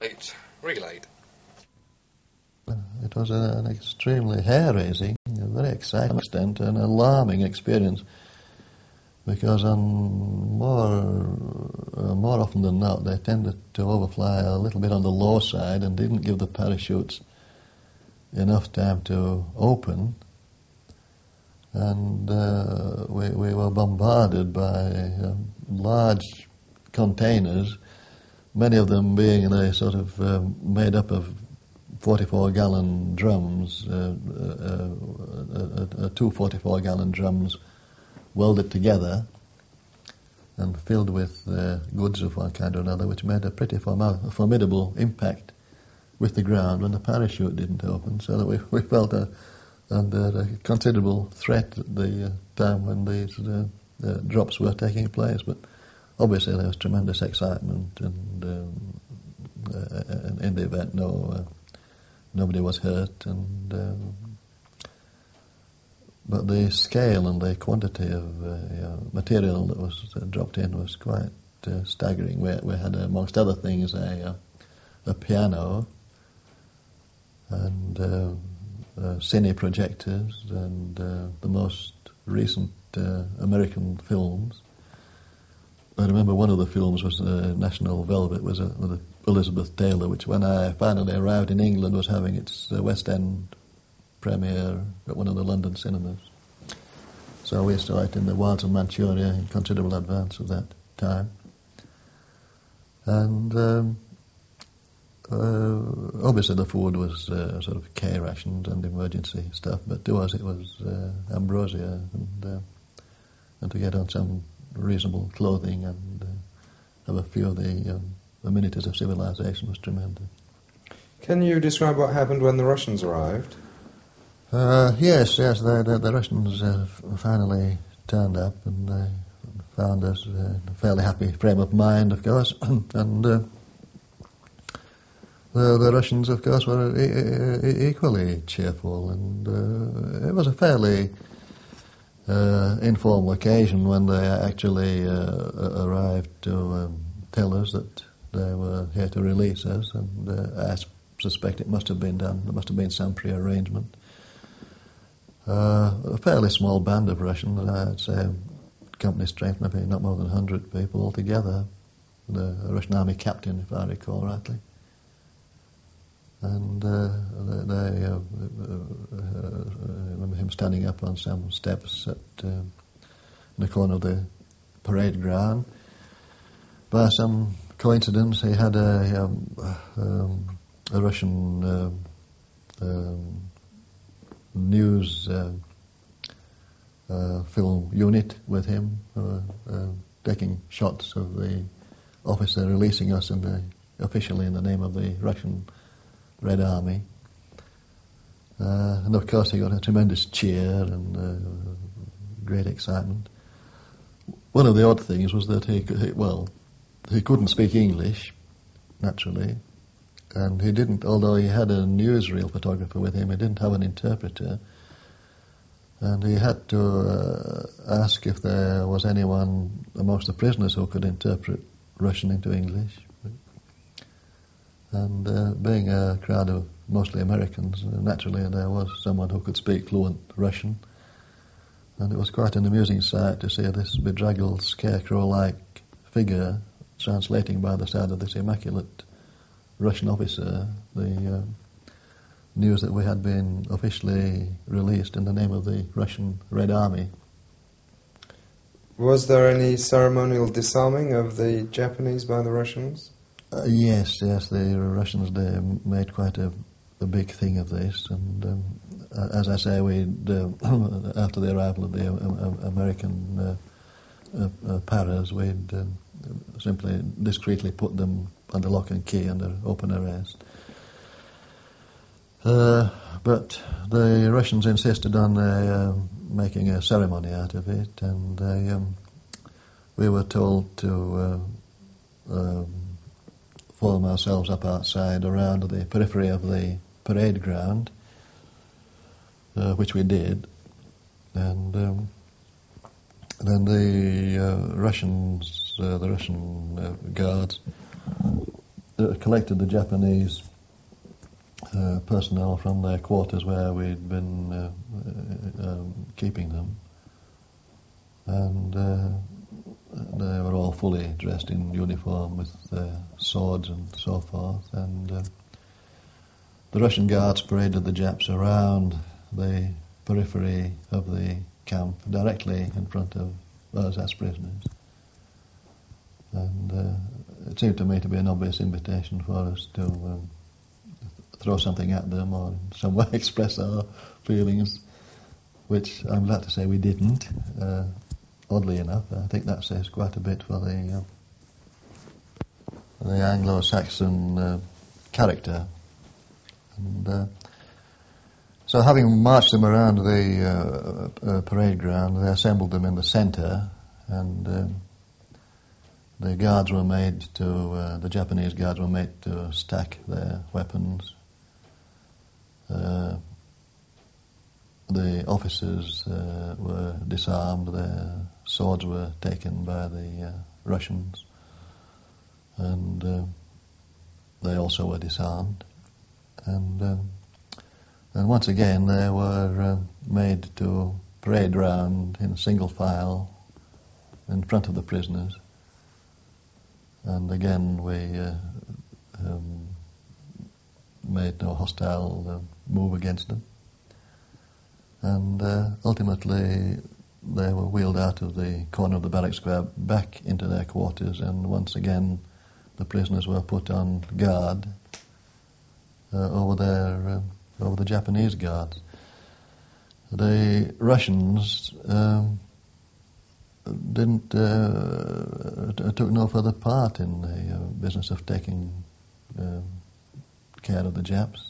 It's relayed. It was an extremely hair-raising, a very exciting extent, an alarming experience, because more often than not they tended to overfly a little bit on the low side and didn't give the parachutes enough time to open, and we were bombarded by large containers, many of them being sort of made up of 44-gallon drums, two 44-gallon drums welded together and filled with goods of one kind or another, which made a pretty formidable impact with the ground when the parachute didn't open, so that we felt under a considerable threat at the time when these drops were taking place. But obviously there was tremendous excitement, and in the event nobody was hurt, but the scale and the quantity of material that was dropped in was quite staggering. We had, amongst other things, a piano and cine projectors and the most recent American films. I remember one of the films was National Velvet, was with Elizabeth Taylor, which when I finally arrived in England was having its West End premiere at one of the London cinemas. So we saw it in the wilds of Manchuria in considerable advance of that time. And obviously the food was sort of K rations and emergency stuff, but to us it was ambrosia, and to get on some reasonable clothing and have a few of the amenities of civilization was tremendous. Can you describe what happened when the Russians arrived? Yes, the Russians finally turned up, and they found us in a fairly happy frame of mind, of course, and the Russians, of course, were equally cheerful, and it was a fairly informal occasion when they actually arrived to tell us that they were here to release us, and I suspect it must have been done. There must have been some pre-arrangement. A fairly small band of Russians, I'd say company strength, maybe not more than 100 people altogether. The Russian army captain, if I recall rightly. And they remember him standing up on some steps in the corner of the parade ground. By some coincidence, he had a Russian news film unit with him, taking shots of the officer releasing us officially in the name of the Russian Red Army. And of course he got a tremendous cheer and great excitement. One of the odd things was that he couldn't speak English, naturally, and he didn't, although he had a newsreel photographer with him, he didn't have an interpreter, and he had to ask if there was anyone amongst the prisoners who could interpret Russian into English. And being a crowd of mostly Americans, naturally there was someone who could speak fluent Russian, and it was quite an amusing sight to see this bedraggled scarecrow-like figure translating by the side of this immaculate Russian officer the news that we had been officially released in the name of the Russian Red Army. Was there any ceremonial disarming of the Japanese by the Russians? Yes, the Russians, they made quite a big thing of this, and as I say, after the arrival of the American paras, we'd simply discreetly put them under lock and key under open arrest. But the Russians insisted on making a ceremony out of it, and we were told to form ourselves up outside around the periphery of the parade ground, which we did, and then the Russian guards collected the Japanese personnel from their quarters where we'd been keeping them, and they were all fully dressed in uniform with swords and so forth, and the Russian guards paraded the Japs around the periphery of the camp, directly in front of us as prisoners. And it seemed to me to be an obvious invitation for us to throw something at them or in some way express our feelings, which I'm glad to say we didn't. Oddly enough, I think that says quite a bit for the Anglo-Saxon character. And so having marched them around the parade ground, they assembled them in the centre, and the guards were made to, the Japanese guards were made to stack their weapons. The officers were disarmed, their swords were taken by the Russians, and they also were disarmed. And once again they were made to parade round in single file in front of the prisoners. And again we made no hostile move against them. And ultimately they were wheeled out of the corner of the barrack square back into their quarters, and once again the prisoners were put on guard over the Japanese guards. The Russians took no further part in the business of taking care of the Japs.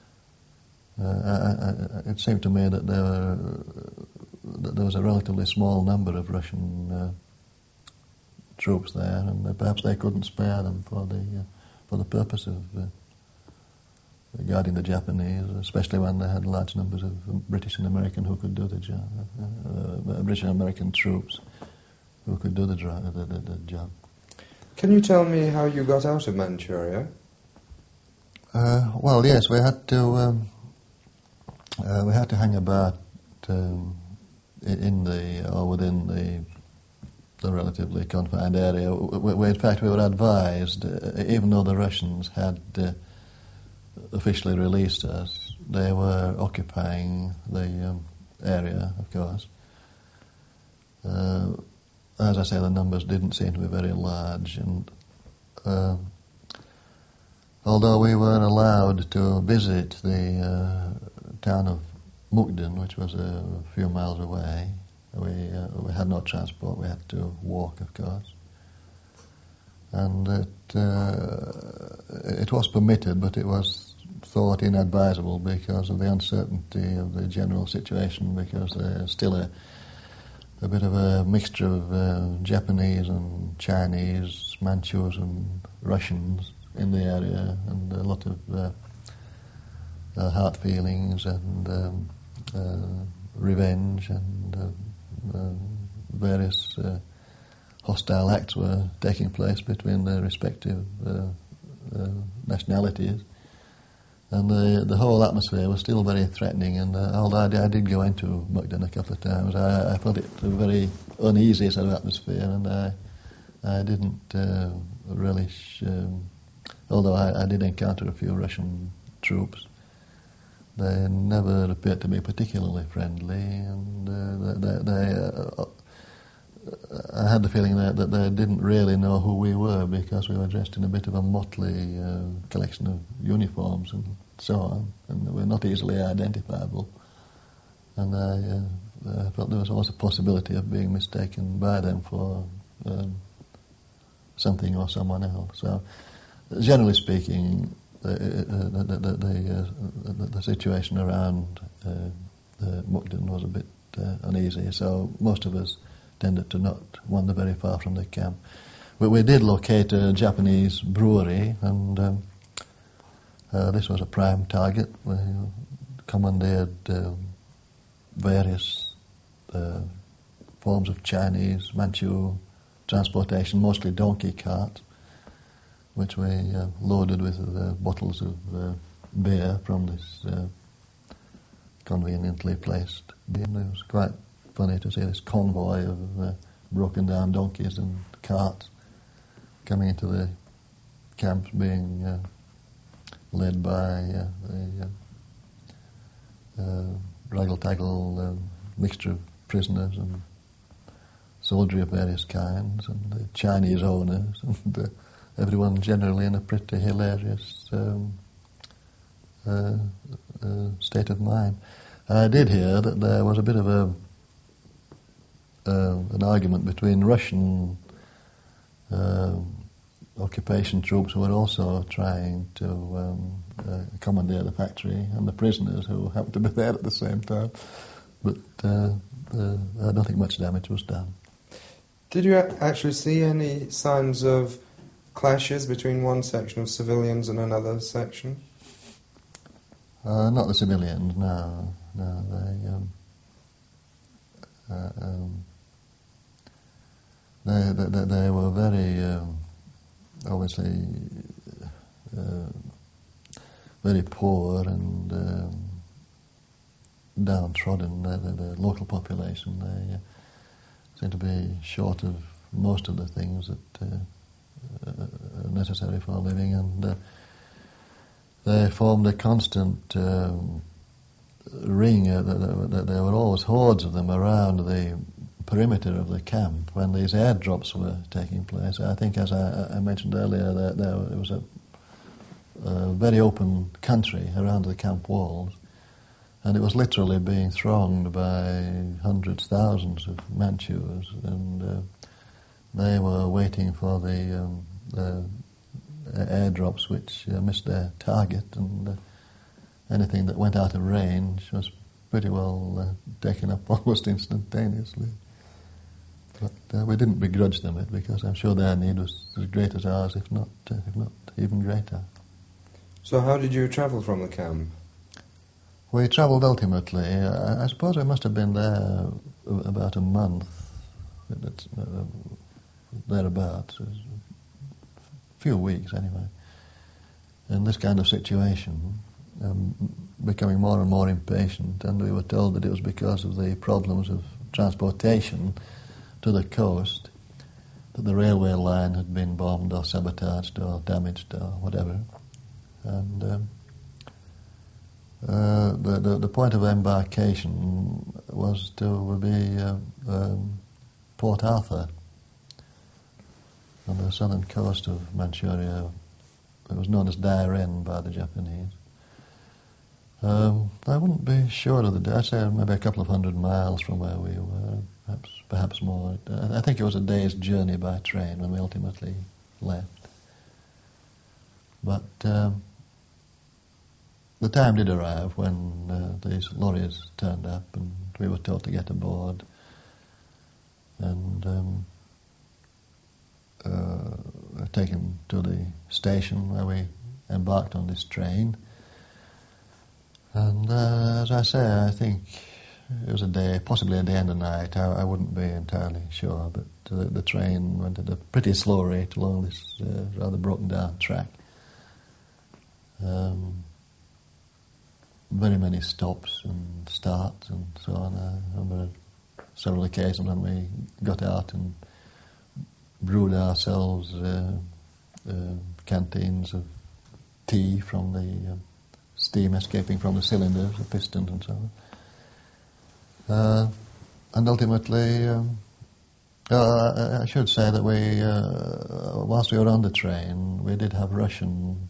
It seemed to me that there was a relatively small number of Russian troops there, and perhaps they couldn't spare them for the purpose of guarding the Japanese, especially when they had large numbers of British and American who could do the job, British and American troops who could do the job. Can you tell me how you got out of Manchuria? Well, yes, we had to hang about in the or within the relatively confined area. In fact, we were advised, even though the Russians had officially released us, they were occupying the area, of course. As I say, the numbers didn't seem to be very large, and although we were allowed to visit the town of Mukden, which was a few miles away, we had no transport. We had to walk, of course. And it was permitted, but it was thought inadvisable because of the uncertainty of the general situation, because there's still a bit of a mixture of Japanese and Chinese, Manchus and Russians in the area, and a lot of hard feelings and revenge, and various hostile acts were taking place between their respective nationalities, and the whole atmosphere was still very threatening. And although I did go into Mukden a couple of times, I felt it a very uneasy sort of atmosphere, and I didn't relish. Although I did encounter a few Russian troops, they never appeared to be particularly friendly, and I had the feeling that they didn't really know who we were, because we were dressed in a bit of a motley collection of uniforms and so on, and we were not easily identifiable. And I felt there was always a possibility of being mistaken by them for something or someone else. So, generally speaking, the situation around Mukden was a bit uneasy, so most of us tended to not wander very far from the camp. But we did locate a Japanese brewery, and this was a prime target. We commandeered various forms of Chinese, Manchu transportation, mostly donkey carts, which we loaded with bottles of beer from this conveniently placed beer. It was quite funny to see this convoy of broken down donkeys and carts coming into the camps, being led by the raggle-taggle mixture of prisoners and soldiery of various kinds, and the Chinese owners, and everyone generally in a pretty hilarious state of mind. I did hear that there was a bit of an argument between Russian occupation troops who were also trying to commandeer the factory, and the prisoners who happened to be there at the same time. But I don't think much damage was done. Did you actually see any signs of clashes between one section of civilians and another section? Not the civilians, no. They were very obviously very poor and downtrodden. The local population, they seem to be short of most of the things that are necessary for a living, and they formed a constant ring. There were always hordes of them around the perimeter of the camp when these airdrops were taking place. I think, as I mentioned earlier, there was a very open country around the camp walls, and it was literally being thronged by hundreds, thousands of Manchus, and they were waiting for the airdrops which missed their target, and anything that went out of range was pretty well taken up almost instantaneously. But we didn't begrudge them it, because I'm sure their need was as great as ours, if not even greater. So how did you travel from the camp? We travelled ultimately, I suppose we must have been there about a month, thereabouts, a few weeks anyway, in this kind of situation, becoming more and more impatient, and we were told that it was because of the problems of transportation to the coast, that the railway line had been bombed or sabotaged or damaged or whatever, and the point of embarkation was to be Port Arthur on the southern coast of Manchuria. It was known as Dairen by the Japanese. I wouldn't be sure of the day. I'd say maybe a couple of 100 miles from where we were, perhaps more. I think it was a day's journey by train when we ultimately left. But the time did arrive when these lorries turned up, and we were told to get aboard and taken to the station where we embarked on this train. And as I say, I think it was a day, possibly a day and a night. I wouldn't be entirely sure, but the train went at a pretty slow rate along this rather broken down track. Very many stops and starts and so on. I remember several occasions when we got out and brewed ourselves canteens of tea from the steam escaping from the cylinders, the pistons and so on. And ultimately, I should say that we, whilst we were on the train, we did have Russian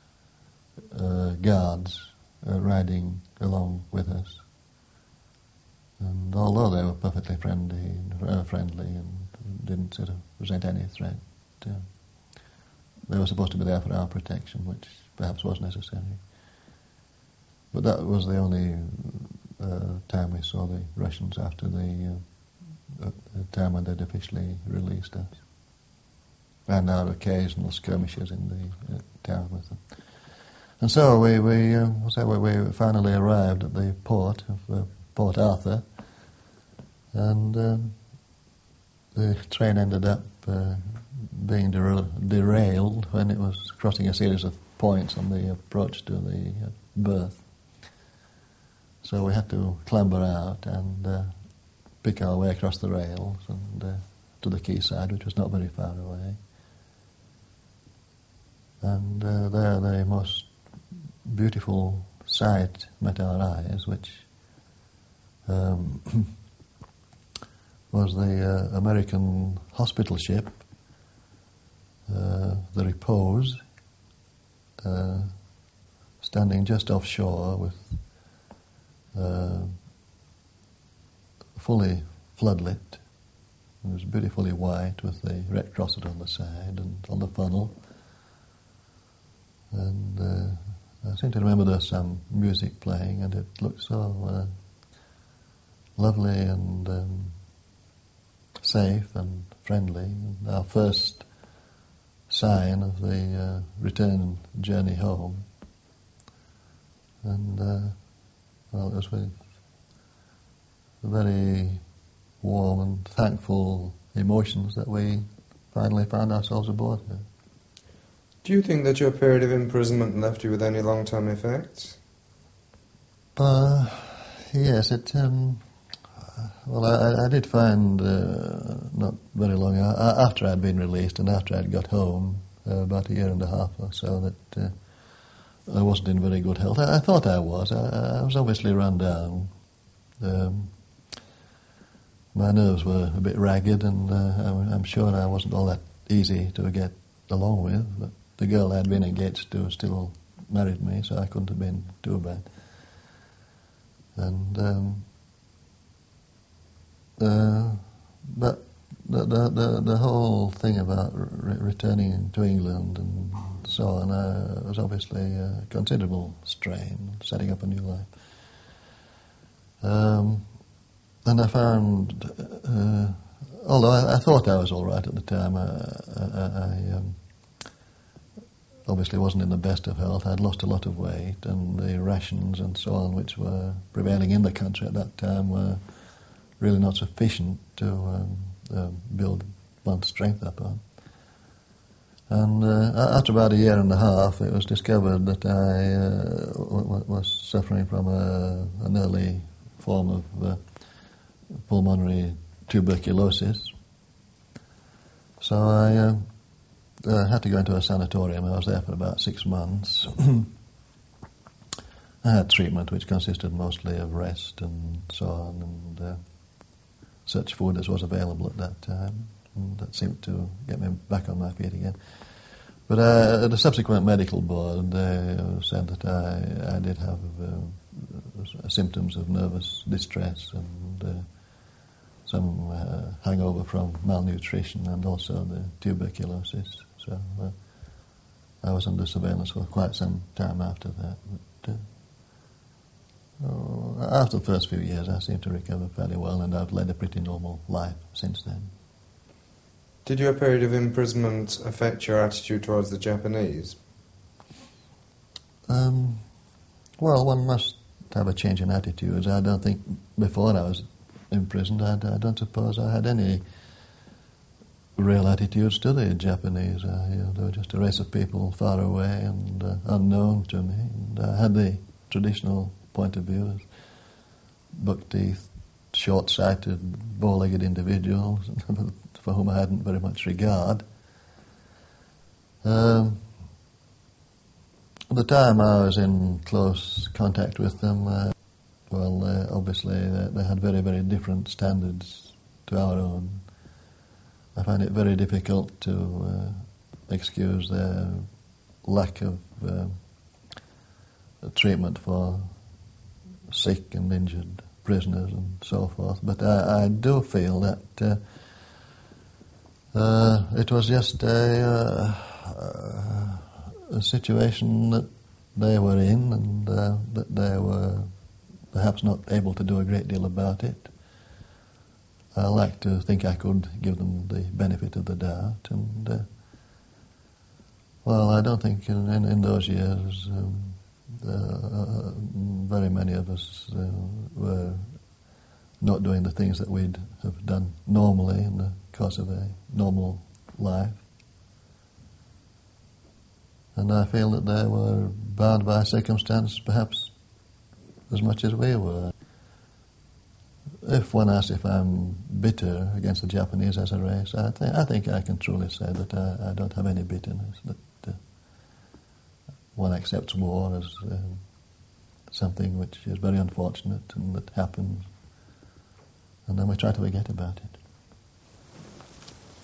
guards riding along with us. And although they were perfectly friendly and didn't sort of present any threat, they were supposed to be there for our protection, which perhaps was necessary. But that was the only time we saw the Russians after the time when they'd officially released us, and our occasional skirmishes in the town with them. And so we finally arrived at the port of Port Arthur, and the train ended up being derailed when it was crossing a series of points on the approach to the berth. So we had to clamber out and pick our way across the rails and to the quayside, which was not very far away. And there the most beautiful sight met our eyes, which was the American hospital ship, the Repose, standing just offshore with fully floodlit. It was beautifully white with the Red Cross on the side and on the funnel. And I seem to remember there was some music playing, and it looked so lovely and safe and friendly. And our first sign of the return journey home. And well, it was with very warm and thankful emotions that we finally found ourselves aboard here. Do you think that your period of imprisonment left you with any long-term effects? Yes, it. Well, I did find not very long after I'd been released and after I'd got home, about a year and a half or so, that I wasn't in very good health. I thought I was. I was obviously run down. My nerves were a bit ragged, and I'm sure I wasn't all that easy to get along with. But the girl I'd been engaged to still married me, so I couldn't have been too bad. And but the whole thing about returning to England and so on was obviously a considerable strain, setting up a new life. And I found, although I thought I was all right at the time, I obviously wasn't in the best of health. I'd lost a lot of weight, and the rations and so on, which were prevailing in the country at that time, were really not sufficient to build one's strength up on. And after about a year and a half, it was discovered that I was suffering from an early form of pulmonary tuberculosis. So I had to go into a sanatorium. I was there for about 6 months. I had treatment which consisted mostly of rest and so on, and such food as was available at that time. And that seemed to get me back on my feet again. But the subsequent medical board, they said that I did have symptoms of nervous distress and some hangover from malnutrition and also the tuberculosis. So I was under surveillance for quite some time after that. But, after the first few years, I seemed to recover fairly well, and I've led a pretty normal life since then. Did your period of imprisonment affect your attitude towards the Japanese? Well, one must have a change in attitudes. I don't think before I was imprisoned, I don't suppose I had any real attitudes to the Japanese. They were just a race of people far away and unknown to me. And I had the traditional point of view as buck-teeth, short-sighted, bow-legged individuals for whom I hadn't very much regard. The time I was in close contact with them, obviously they had very, very different standards to our own. I find it very difficult to excuse their lack of treatment for sick and injured prisoners and so forth. But I do feel that it was just a situation that they were in, and that they were perhaps not able to do a great deal about it. I like to think I could give them the benefit of the doubt, and I don't think in those years very many of us were not doing the things that we'd have done normally in the course of a normal life. And I feel that they were bound by circumstance perhaps as much as we were. If one asks if I'm bitter against the Japanese as a race, I think I can truly say that I don't have any bitterness, that one accepts war as something which is very unfortunate and that happens, and then we try to forget about it.